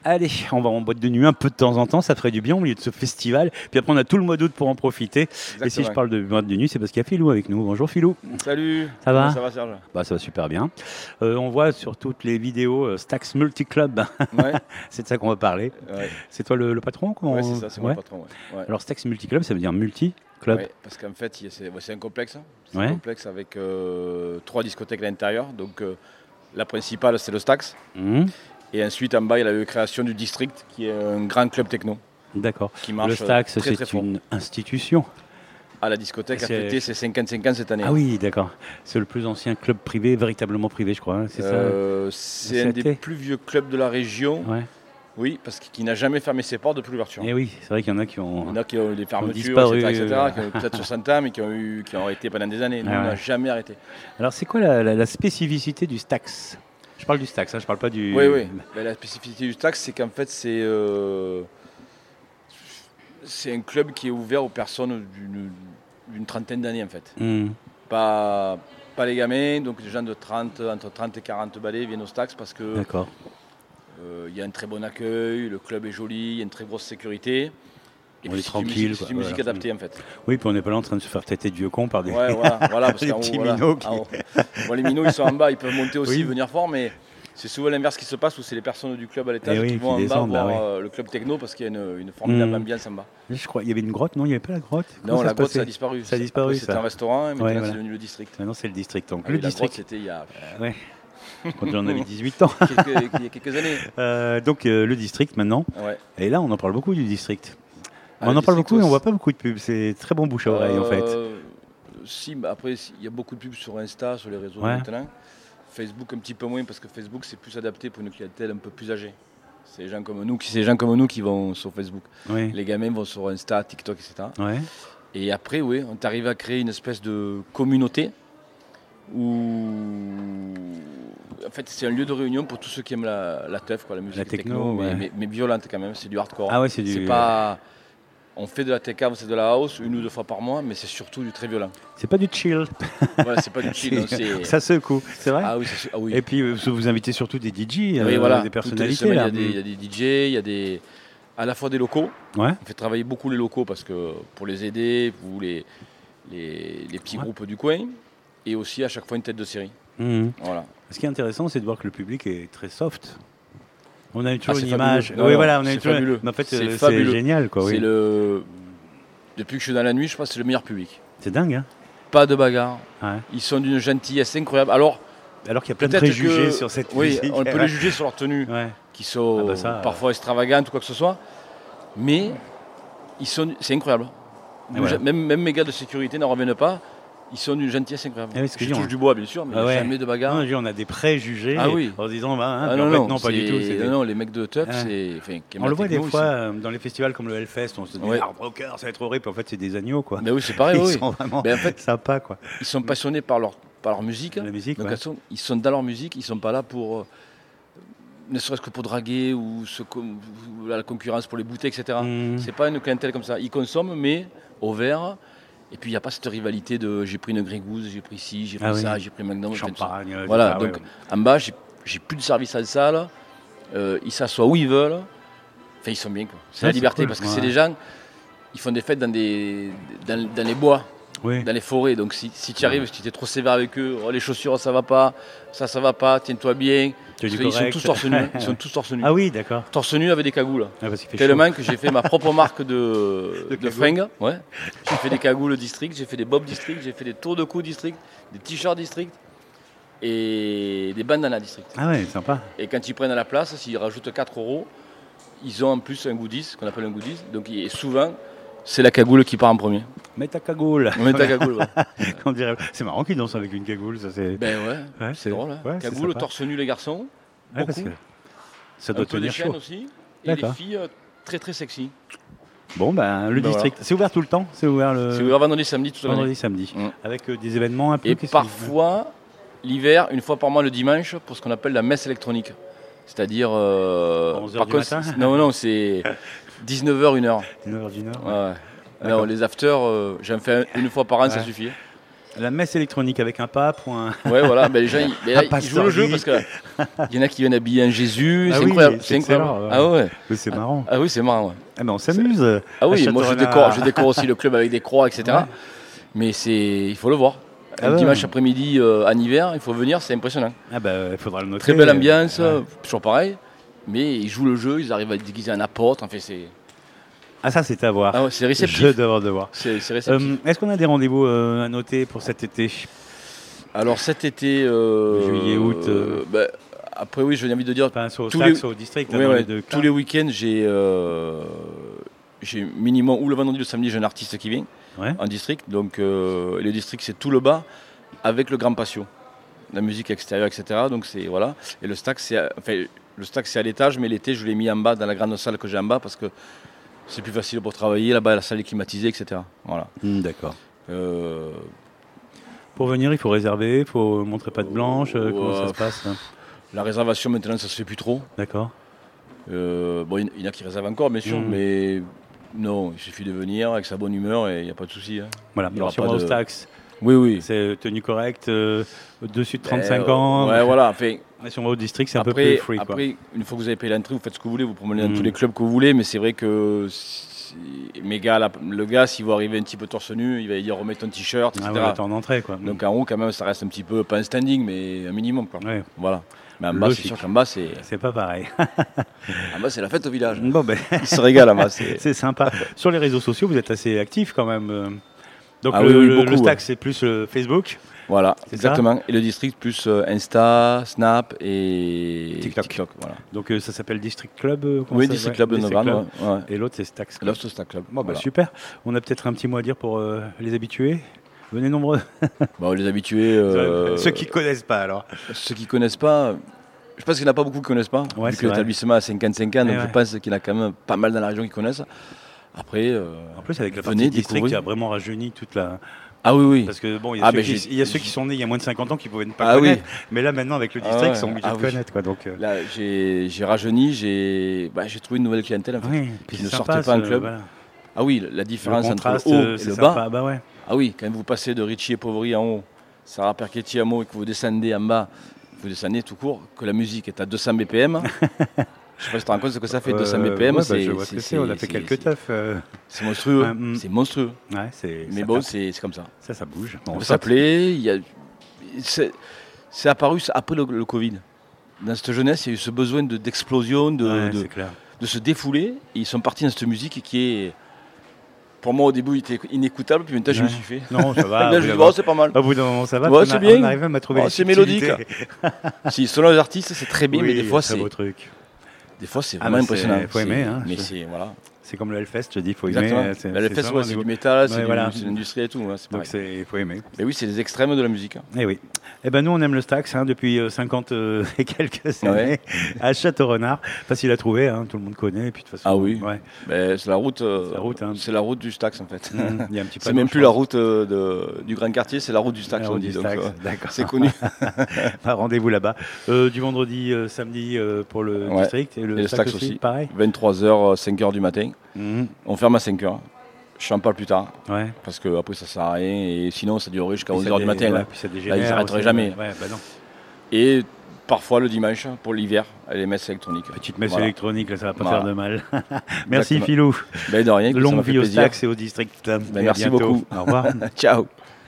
Allez, on va en boîte de nuit un peu de temps en temps, ça ferait du bien au milieu de ce festival. Puis après, on a tout le mois d'août pour en profiter. Exactement. Et si je parle de boîte de nuit, c'est parce qu'il y a Philou avec nous. Bonjour Philou. Salut. Ça va? Comment ça va Serge? Bah, ça va super bien. On voit sur toutes les vidéos Stax Multi Club. Ouais. C'est de ça qu'on va parler. Ouais. C'est toi le patron? Ouais, c'est ça, c'est moi le patron. Ouais. Alors Stax Multi Club, ça veut dire multi club. Ouais, parce qu'en fait, c'est un complexe. C'est Ouais. un complexe avec 3 discothèques à l'intérieur. Donc la principale, c'est le Stax. Mhm. Et ensuite, en bas, il y a la création du District, qui est un grand club techno. D'accord. Qui marche Le Stax, très, très c'est fort. une institution. Ah, la discothèque a C'est- fêté ses 55 ans cette année. Ah oui, d'accord. C'est le plus ancien club privé, véritablement privé, je crois. Hein, c'est C'est un des SAT. plus vieux clubs de la région. ça? Ouais. Oui, parce qu'il n'a jamais fermé ses portes depuis l'ouverture. Et oui, c'est vrai qu'il y en a qui Il y ont. en a qui ont eu des fermetures, disparu, etc., qui ont peut-être 60 ans, mais qui ont arrêté pendant des années. Nous, Ah on n'a ouais. jamais arrêté. Alors, c'est quoi la spécificité du Stax? Je parle du Stax, hein, je parle pas du. Oui. Ben, la spécificité du Stax, c'est qu'en fait, c'est un club qui est ouvert aux personnes d'une trentaine d'années, en fait. Hmm. Pas les gamins, donc les gens entre 30 et 40 balais viennent au Stax parce que D'accord. il y a un très bon accueil, le club est joli, il y a une très grosse sécurité. Et On puis est c'est tranquille, C'est quoi, une musique voilà. adaptée, en fait. Oui, puis on n'est pas là en train de se faire têter de vieux cons par des. Ouais, voilà, parce Des qu'en haut, petits voilà, minots qui- en haut. Bon, les minots, ils sont en bas, ils peuvent monter aussi, Oui. venir fort, mais c'est souvent l'inverse qui se passe où c'est les personnes du club à l'étage Eh oui, qui vont qui en bas descendent, voir bah le club techno parce qu'il y a une formidable Mm. ambiance en bas. Je crois, il y avait une grotte, non? Il n'y avait pas la grotte? Comment Non, ça la se grotte, passait ça a disparu. Ça a disparu, Après, c'était ça. un restaurant, et maintenant, Ouais, c'est voilà. devenu le district. Maintenant, c'est le district. Donc, Ah le oui, la grotte, district. c'était il y a Ouais. Quand j'en avais 18 ans. il y a quelques années. Donc, le district maintenant. Ouais. Et là, on en parle beaucoup du district. Ah, On le en parle district beaucoup et on aussi. voit pas beaucoup de pubs. C'est très bon bouche à oreille, en fait. Si, mais après, il y a beaucoup de pubs sur Insta, sur les réseaux Ouais. maintenant. Facebook un petit peu moins parce que Facebook c'est plus adapté pour une clientèle un peu plus âgée. C'est les gens comme nous qui vont sur Facebook. Oui. Les gamins vont sur Insta, TikTok, etc. Ouais. Et après, oui, on arrive à créer une espèce de communauté où, en fait, c'est un lieu de réunion pour tous ceux qui aiment la teuf, quoi, la musique La techno, techno, ouais. mais violente quand même. C'est du hardcore. Ah ouais, c'est du. C'est pas, on fait de la tech house, c'est de la house 1 ou 2 fois par mois, mais c'est surtout du très violent. C'est pas du chill. Voilà, c'est pas du chill, non, c'est. Ça secoue, c'est vrai. Ah oui, ah oui. Et puis vous invitez surtout des DJ, Oui, voilà. des Toutes les personnalités semaines, là. il y a des DJ, il y a à la fois des locaux. Ouais. On fait travailler beaucoup les locaux parce que pour les aider, pour les petits Ouais. groupes du coin, et aussi à chaque fois une tête de série. Mhm. Voilà. Ce qui est intéressant, c'est de voir que le public est très soft. On a toujours Ah, c'est une image. fabuleux. Oui, Non, voilà, on a c'est toujours. fabuleux. Mais en fait, C'est c'est fabuleux. génial, quoi. C'est Oui. Depuis que je suis dans la nuit, je pense que c'est le meilleur public. C'est dingue, hein. Pas de bagarre. Ouais. Ils sont d'une gentillesse incroyable. Alors, Alors qu'il y a plein de peut-être préjugés que, sur cette oui, musique. on peut les juger sur leur tenue, Ouais. qui sont Ah bah ça, parfois extravagantes ou quoi que ce soit, mais c'est incroyable. Et voilà. Même mes gars de sécurité n'en reviennent pas. Ils sont d'une gentillesse incroyable. Ah oui, ce que Je je dis, touche on- du bois, bien sûr, mais Ah ouais. jamais de bagarre. Non, on a des préjugés Ah oui. en se disant, bah, hein, Ah puis en non, fait, non, non, pas du tout. c'est des- non, les mecs de Teuf, Ah. c'est. Enfin, qui aiment On la le voit des techno, fois dans les festivals comme le Hellfest, on se dit, Ouais. hard rocker, ça va être horrible. En fait, c'est des agneaux, quoi. Mais oui, c'est pareil, Ils oui. sont vraiment Mais en fait, sympas, quoi. ils sont passionnés par leur musique. La musique, Donc ouais. ils sont dans leur musique, ils sont pas là pour. Ne serait-ce que pour draguer ou la concurrence pour les bouteilles, etc. Mhm. C'est pas une clientèle comme ça. Ils consomment, mais au verre. Et puis il n'y a pas cette rivalité de j'ai pris une Grégouze, j'ai pris ci, j'ai pris Ah oui. ça, j'ai pris McDonald's. enfin, tout ça. Champagne. Voilà, etc., donc ouais. en bas, j'ai plus de service à la salle. Ils s'assoient où ils veulent. Enfin, ils sont bien, quoi. C'est Ouais, la c'est liberté cool, parce que ouais. c'est des gens, ils font des fêtes dans les bois, Oui. dans les forêts. Donc si tu arrives, si tu es trop sévère avec eux, oh, les chaussures ça va pas, ça va pas, tiens-toi bien. Tu as du Ils sont correct. tous torse nu. Ils sont tous torse nu. Ah oui, d'accord. Torse nu avec des cagoules. Ah, parce qu'il fait Tellement que j'ai fait ma propre marque de cagoules. fringues. Ouais. J'ai fait des cagoules district, j'ai fait des bobs district, j'ai fait des tours de cou district, des t-shirts district et des bandanas district. chaud. Ah ouais, sympa. Et quand ils prennent à la place, s'ils rajoutent 4 €, ils ont en plus un goodies, ce qu'on appelle un goodies. Donc et souvent, c'est la cagoule qui part en premier. Mets ta cagoule. On met ta cagoule. Ouais. On dirait- C'est marrant qu'ils dansent avec une cagoule, ça c'est. Ben ouais, Ouais, c'est drôle. Hein. ouais, c'est Cagoule, sympa. torse nu les garçons, Ouais, parce beaucoup. que ça un doit peu des tenir chaînes chaud. aussi, et les D'accord. filles très très sexy. Bon, ben le Ben district, c'est ouvert tout le temps. C'est ouvert le C'est ouvert vendredi, samedi, toute l'année. vendredi, samedi, Mm. avec des événements un peu. Et qu'est-ce que- parfois, l'hiver, une fois par mois le dimanche, pour ce qu'on appelle la messe électronique. C'est-à-dire. 11 heures par du contre, matin. non, c'est 19h, 1h. Une heure du Nord. Ouais. D'accord. Non, les afters, j'en fais une fois par an, ça Ouais. suffit. La messe électronique avec un pape ou un... Ouais, voilà, ben, les gens ils jouent pasteur le jeu Guy. parce qu'il y en a qui viennent habiller en Jésus, Ah c'est oui, incroyable. c'est incroyable. excellent, ouais. Ah ouais. Oui, c'est marrant. Ah oui, c'est marrant. Ouais. Ah ben on s'amuse. Ah oui, à moi Châteaurenard. je décore aussi le club avec des croix, etc. Ouais. Mais il faut le voir. Ah Un ouais. dimanche après-midi en hiver, il faut venir, c'est impressionnant. Ah ben il faudra le noter. Très belle ambiance, Ouais. toujours pareil. Mais ils jouent le jeu, ils arrivent à être déguisés en apôtre. Enfin, Ah ça c'est à voir. ah ouais, c'est réceptif. Je dois de voir. C'est réceptif. Est-ce qu'on a des rendez-vous à noter pour cet été? Alors cet été, Juillet, août, ben, après oui, j'ai envie de dire, Enfin, soit au tous Stax, les- soit au district. ouais, dans ouais, les deux cas. tous les week-ends, j'ai minimum ou le vendredi ou le samedi, j'ai un artiste qui vient Ouais. en district. Donc le district, c'est tout le bas avec le grand patio, la musique extérieure, etc. Donc c'est voilà. Et le Stax, c'est à l'étage, mais l'été, je l'ai mis en bas dans la grande salle que j'ai en bas parce que c'est plus facile pour travailler. Là-bas, la salle est climatisée, etc. Voilà. D'accord. Euh, Pour venir, il faut réserver, il faut montrer patte blanche. Comment ça Ouais. se passe? la réservation maintenant, ça se fait plus trop. D'accord. Bon, il y en a qui réservent encore, bien sûr, mais non, il suffit de venir avec sa bonne humeur et il n'y a pas de souci. Hein. Voilà. Il y aura Alors, si on pas va au de- Stax, Oui, oui. c'est tenue correcte, au-dessus de 35 ans. Ouais, voilà. Enfin, Et si on va au district, c'est un peu après, plus free. Quoi. après, une fois que vous avez payé l'entrée, vous faites ce que vous voulez, vous promenez dans tous les clubs que vous voulez, mais c'est vrai que le gars, s'il va arriver un petit peu torse nu, il va dire remets ton t-shirt, etc. Ah ouais, t'es en entrée, quoi. Donc en haut, quand même, ça reste un petit peu, pas un standing, mais un minimum. Quoi. Ouais, Voilà. Mais en bas, c'est Logique. sûr qu'en bas, c'est c'est pas pareil. la fête au village. Bon, ben, Ils se régalent en bas. c'est sympa. Sur les réseaux sociaux, vous êtes assez actifs quand même. Donc Ah le, oui, oui, le- beaucoup, le Stax, ouais. c'est plus Facebook, Voilà, C'est exactement. Et le district plus Insta, Snap et TikTok. voilà. Donc ça s'appelle District Club. Comment Oui, ça District ouais, Club de District Novembre. Club. Ouais. Et l'autre, c'est Stax Club. Lost Stack Club. Bon, bah, Voilà. super. On a peut-être un petit mot à dire pour les habitués. Venez nombreux. Bon, les habitués, Ceux qui connaissent pas alors. ceux qui connaissent pas, je pense qu'il n'y en a pas beaucoup qui connaissent pas. Ouais, vu c'est que vrai. l'établissement a 55 ans, donc Ouais, je ouais. pense qu'il y en a quand même pas mal dans la région qui connaissent. Après, En plus, avec la venez partie district, découvrir. qui a vraiment rajeuni toute la. Ah oui, oui. Parce que bon, il y Ah, a, ceux, ben, il y a ceux qui sont nés il y a moins de 50 ans qui pouvaient ne pas Ah oui. connaître. Mais là, maintenant, avec le district, ouais. ils sont obligés Ah de oui. connaître. Quoi, donc, Là, j'ai rajeuni, j'ai trouvé une nouvelle clientèle en fait, oui, puis qui c'est ne sympa, sortait pas en ce- club. voilà. Ah oui, la Le différence entre contraste, le haut et c'est le sympa. bas. Bah ouais. Ah oui, quand vous passez de Richie et Poveri en haut, Sarah Perchetti en haut et que vous descendez en bas, vous descendez tout court, que la musique est à 200 BPM. Je sais pas si tu te rends compte ce que ça fait, 200 BPM. Ouais, bah, je vois ce que c'est. On a fait quelques teufs. C'est monstrueux. Ouais, C'est monstrueux. Ouais, c'est. Mais ça bon, tape. c'est comme ça. Ça bouge. Bon, Ça plaît. C'est apparu après le Covid. Dans cette jeunesse, il y a eu ce besoin d'explosion, Ouais, c'est clair. de se défouler. Et ils sont partis dans cette musique qui est, pour moi au début, il était inécoutable. Puis maintenant, je me Ouais. suis fait. Non, ça va. Là, au je bout dis, d'un oh, moment- c'est pas mal. au bout d'un moment, ça va. Ouais, puis c'est bien. On arrive même à trouver Oh, les c'est mélodique. subtilités. Si, selon les artistes, c'est très bien, Oui, mais des fois, très beau truc. des fois, c'est Ah, vraiment bah, impressionnant. faut aimer, hein. Mais c'est voilà. C'est comme le Hellfest, je te dis, il faut Exactement. aimer. Bah, le fest, vraiment ouais, c'est niveau- du métal, c'est Ouais, du- voilà. c'est l'industrie et tout. Ouais, c'est Donc pareil. il faut aimer. Mais oui, c'est les extrêmes de la musique. Hein. Eh oui. Eh ben nous on aime le Stax depuis 50 et quelques années Ouais. à Châteaurenard. Facile à trouver, hein, tout le monde connaît. Et puis de toute façon, Ah oui. ouais. Ben, c'est la route. la route, hein. C'est la route du Stax en fait. Il y a un petit C'est panneau, même je plus la pense. route du Grand Quartier, c'est la route du Stax. La on route dit, du donc, Stax, d'accord. c'est connu. Ah, rendez-vous là-bas. Du vendredi, samedi pour le Ouais. district et le, Et le Stax Stax aussi. pareil. 23h, 5h du matin. Mhm. On ferme à 5h. Je n'en parle plus tard Ouais. parce que après ça sert à rien et sinon ça durerait jusqu'à Puis ça 11h du matin. ouais, Là. puis ça Là, dégénère ils s'arrêteraient aussi, jamais. Ouais, bah non. Et parfois le dimanche pour l'hiver, les messes électroniques. Petite messe Voilà. électronique, là, ça va pas Voilà. faire de mal. Merci Exactement. Philou. Ben, de rien, ça Longue m'a fait vie au plaisir. Stax et au district. Et à merci bientôt. beaucoup. Au revoir. Ciao.